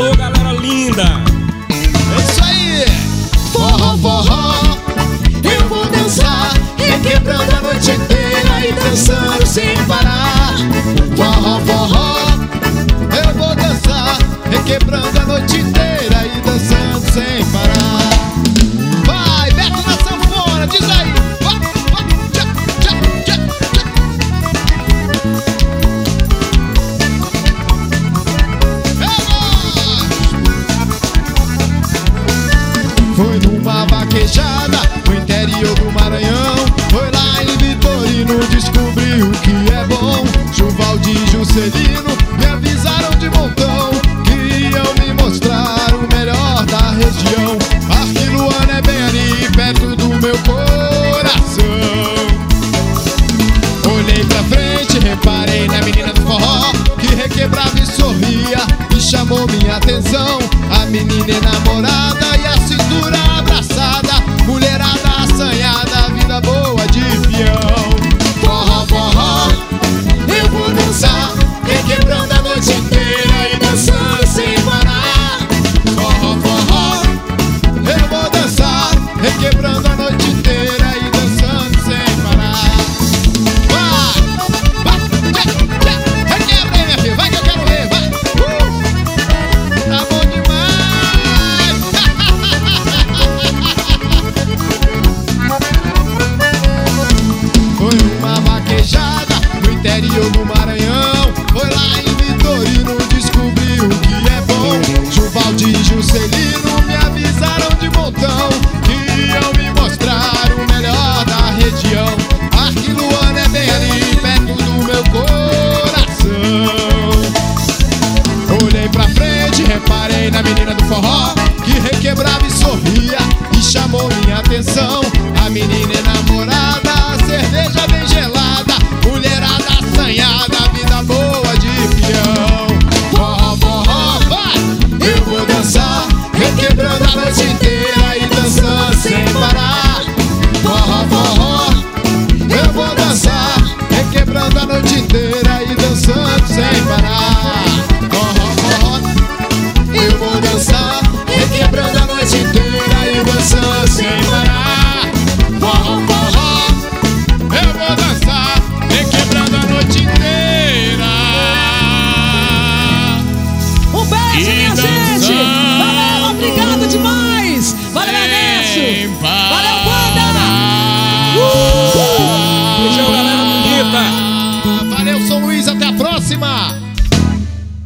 Alô, galera linda. É isso aí. Forró, forró, eu vou dançar, requebrando a noite inteira e dançando sem parar. Forró, forró, eu vou dançar, requebrando a noite inteira e dançando sem parar. Vai, Beto na sanfona, diz aí. Vai, vai, tchá, tchá, tchá, tchá. Foi numa vaquejada no interior do Maranhão. Foi lá em Vitorino, descobri o que é bom. Juvaldi e Juscelino me avisaram de montão que iam me mostrar o melhor da região. Parque Luana é bem ali, perto do meu coração. Olhei pra frente, reparei na menina do forró, que requebrava e sorria e chamou minha atenção. A menina enamorada e a cintura abraçada, mulherada assanhada, vida boa de peão. Forró, forró, eu vou dançar, requebrando a noite inteira e dançando sem parar. Forró, forró, eu vou dançar, requebrando a noite inteira e dançando sem parar. Vai, vai, tchá, tchá, requebra aí, minha filha, vai que eu quero ver, vai. Tá bom demais. Foi uma vaquejada no interior do Maranhão. Foi lá em Vitorino, descobri o que é bom. Juvaldi e Juscelino me avisaram de montão que iam me mostrar o melhor da região. Parque Luana é bem ali, perto do meu coração. Olhei pra frente, reparei na menina do forró, que requebrava e sorria e chamou minha atenção. A menina enamorada, a cerveja bem gelada, mulherada assanhada, vida boa de peão. Forró, forró, vai, eu vou dançar, requebrando a noite inteira e dançando sem parar. Forró, forró, eu vou dançar, requebrando a noite inteira e dançando sem parar. Forró, forró, eu vou dançar, requebrando a noite inteira e dançando sem parar. Forró, forró, eu vou dançar, requebrando a noite inteira. Um beijo, minha gente! Valeu, obrigado demais! Valeu, Ernesto! Valeu, banda! Beijão, galera bonita. Valeu, São Luís, até a próxima!